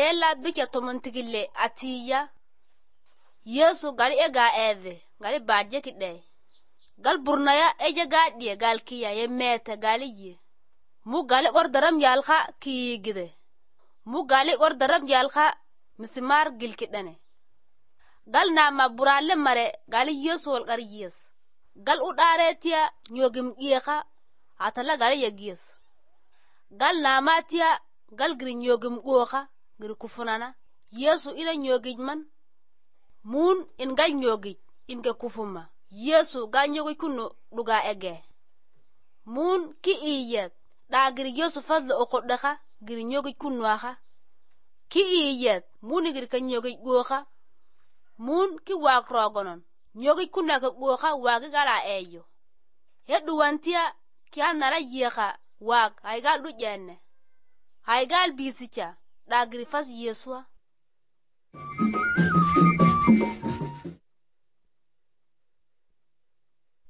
ela bike tomontigile atiya Yesu gali ega eve gali badje kide gal burnaya eje gadie gal kiya yemete gali ye mu gali ordaram yalxa kiyigide mu gali ordaram yalxa mismar gilkidane gal na maburalle mare gali Yesu wal gar yes gal udaretia nyogim iyexa atala gali yegis gal na matia gal gri nyogim goxa gri kufunana Yesu ina nyogij man mun in gal nyogij inge kufuma Yesu gal nyogij kuno duga ege mun ki iyet da gri Yesu fadlo okodaxa gri nyogij kunwaxa ki iyet mun gri kan nyogij goxa mun ki wag rogonon nyogij kunna ka goxa wagi gala eyo hedu wantia ki anara yexa wag ay gal du jenne ay gal bisicha da gri fas Yesua